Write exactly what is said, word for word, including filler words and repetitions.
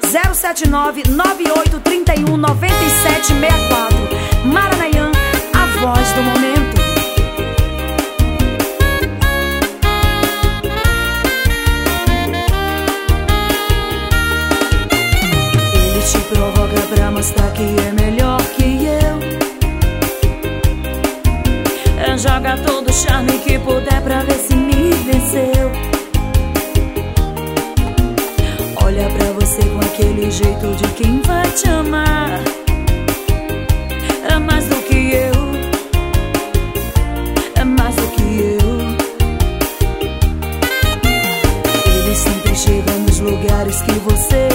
zero sete nove, nove oito três um, nove sete seis quatro. Maranayan, a voz do momento. Ele te provoca pra mostrar que é melhor que eu. Joga todo o charme que puder pra ver se me venceu. Olha pra você com aquele jeito de quem vai te amar. É mais do que eu, é mais do que eu. Ele sempre chega nos lugares que você